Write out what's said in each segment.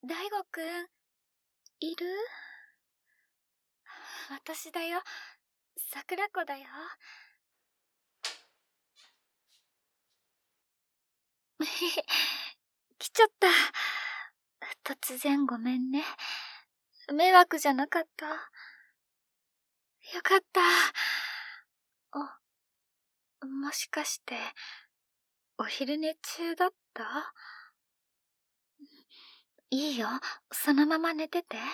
大吾くん、いる？私だよ。桜子だよ。来ちゃった。突然ごめんね。迷惑じゃなかった。よかった。もしかして、お昼寝中だった？いいよ、そのまま寝てて。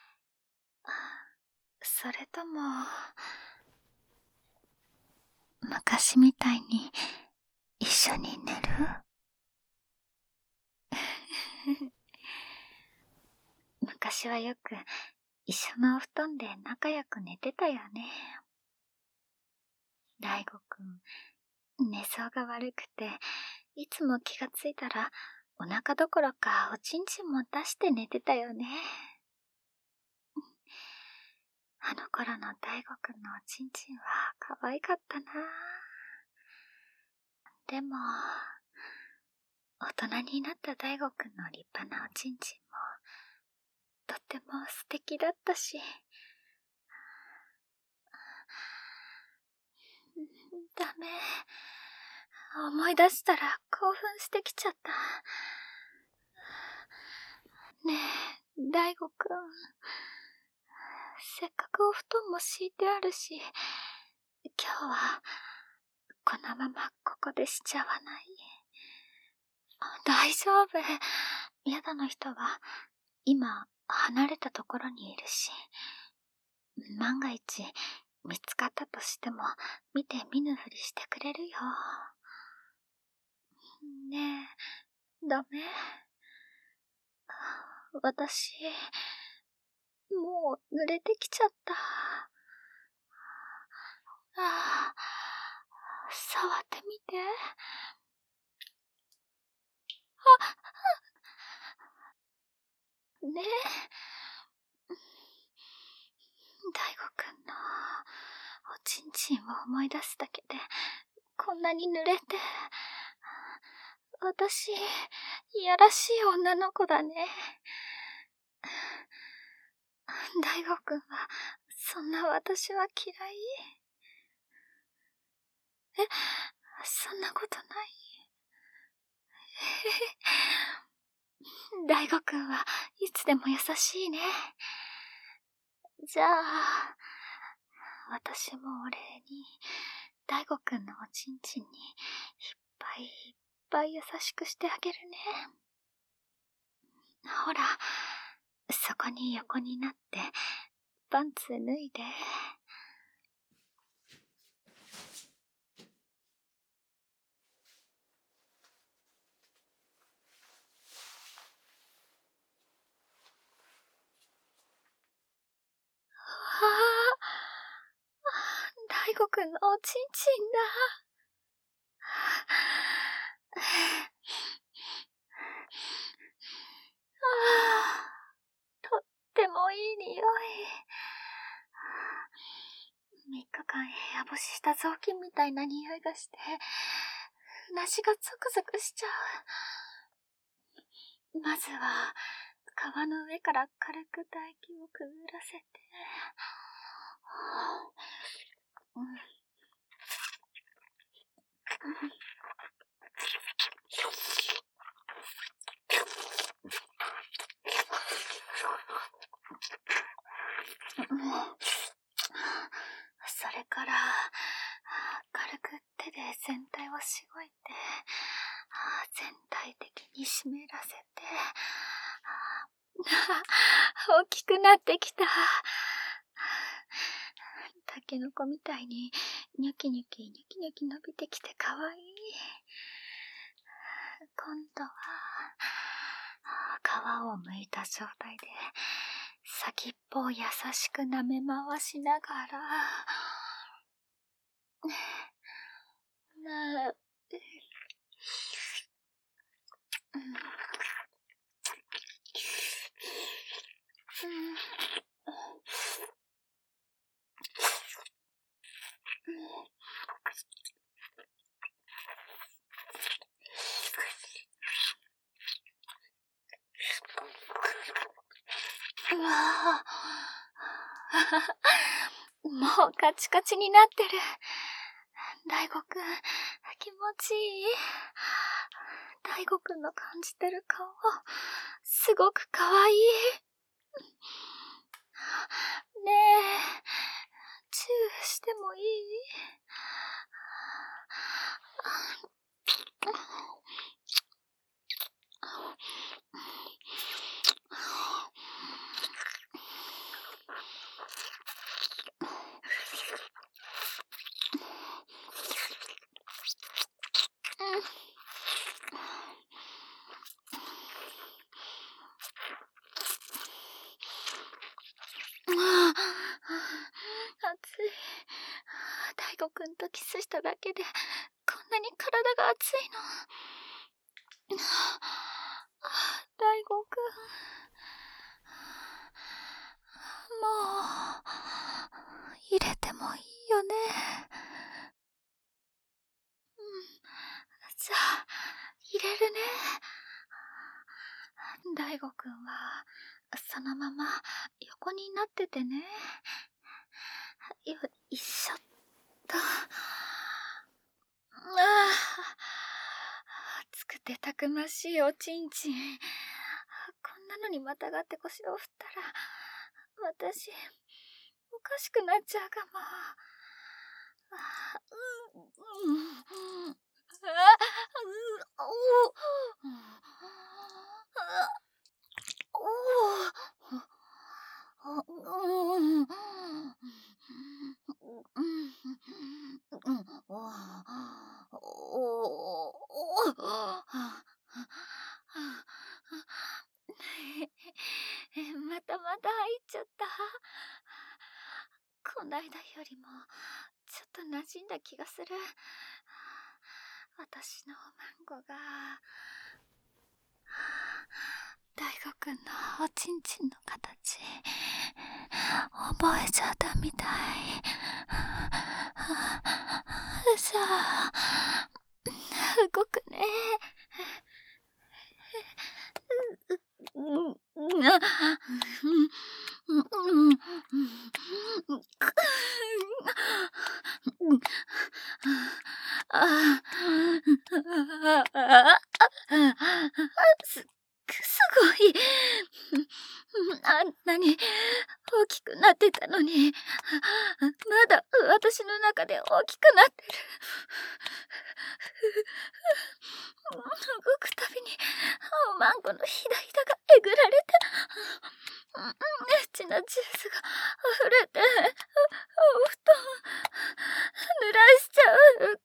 それとも、昔みたいに一緒に寝る？昔はよく一緒のお布団で仲良く寝てたよね。大吾くん、寝相が悪くて、いつも気がついたらお腹どころかおちんちんも出して寝てたよね。あの頃の大吾くんのおちんちんは可愛かったな。でも、大人になった大吾くんの立派なおちんちんも、とっても素敵だったし。ダメ。思い出したら興奮してきちゃった。ねえ、大吾くん。せっかくお布団も敷いてあるし、今日はこのままここでしちゃわない？大丈夫。宿の人は今離れたところにいるし、万が一見つかったとしても見て見ぬふりしてくれるよ。ねえ、ダメ？私、もう濡れてきちゃった。触ってみて。ねえ。大吾くんのおちんちんを思い出すだけでこんなに濡れて、私、いやらしい女の子だね。大吾くんはそんな私は嫌い？そんなことない？大吾くんはいつでも優しいね。じゃあ、私もお礼に大吾くんのおちんちんにいっぱいいっぱい優しくしてあげるね。ほら、そこに横になってパンツ脱いで。大吾くんのおちんちんだ。とってもいい匂い。3日間部屋干しした雑巾みたいな匂いがして、うなじがゾクゾクしちゃう。まずは、皮の上から軽く唾液をくぐらせて、それから軽く手で全体をしごいて、全体的に湿らせて、大きくなってきた。タケノコみたいにニョキニョキニョキニョキ伸びてきてかわいい。今度は皮を剥いた状態で先っぽを優しく舐め回しながら、 もうカチカチになってる。大悟くん、気持ちいい。大悟くんの感じてる顔、すごくかわいい。ねえ、チューしてもいい？暑い。大悟くんとキスしただけでこんなに体が熱いの。大悟くん、もう入れてもいいよね。じゃあ入れるね。大悟くんはそのまま横になっててね。よいしょっと。熱くてたくましいおちんちん。こんなのにまたがって腰を振ったら私おかしくなっちゃうかも。また入っちゃった。こないだよりもちょっと馴染んだ気がする。私のおまんごが大悟くんのおちんちんの形覚えちゃったみたい。じゃあ動くね。すごい。あんなに大きくなってたのに、まだ私の中で大きくなってる。動くたびにおまんこのひだひだがえぐられて、エッチなジュースが溢れて、お布団濡らしちゃう。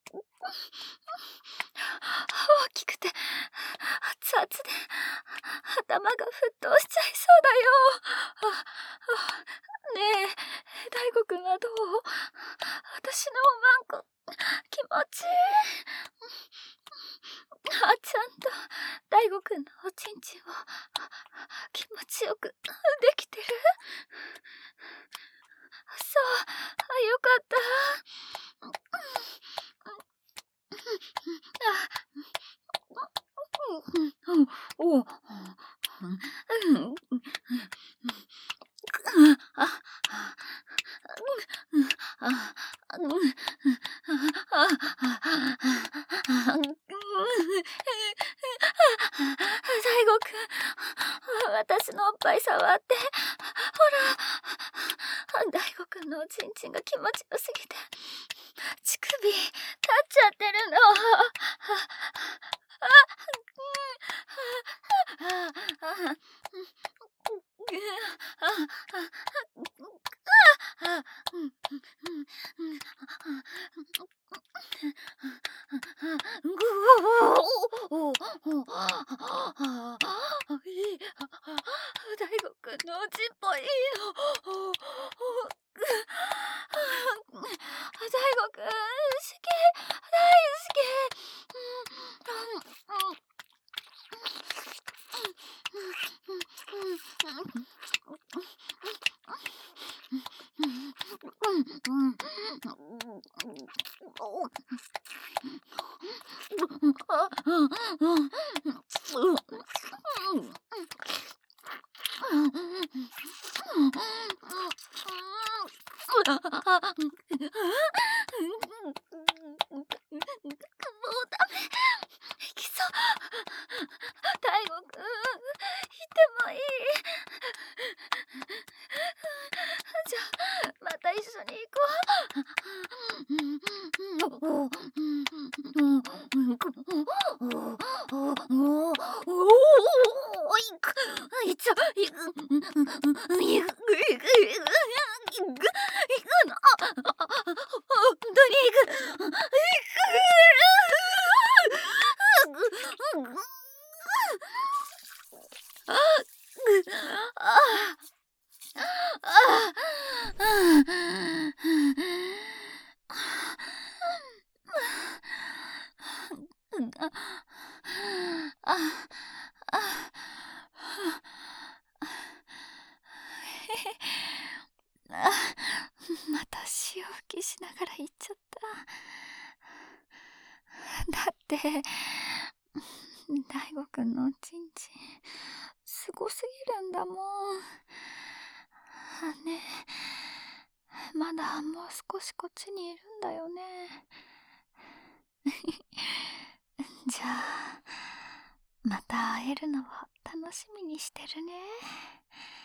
大きくて熱々で頭が沸騰しちゃいそうだよ。ねえ、大悟くんはどう？私のおまんこ気持ちいい。ちゃんと大悟くんのおちんちんを気持ちよくできてる？そう、よかった。大悟くん、私のおっぱい触って。ほら、大悟くんのおちんちんが気持ちよすぎて乳首立っちゃってるの。大悟くんのおちんぽいいの。大悟くん好き、大好き。 ダメ。行きそう。大吾くん、いてもいい。じゃあ、また一緒に行こまた潮吹きしながら行っちゃった。だって大吾くんのおちんちんすごすぎるんだもん。ね、まだもう少しこっちにいるんだよね。じゃあまた会えるのを楽しみにしてるね。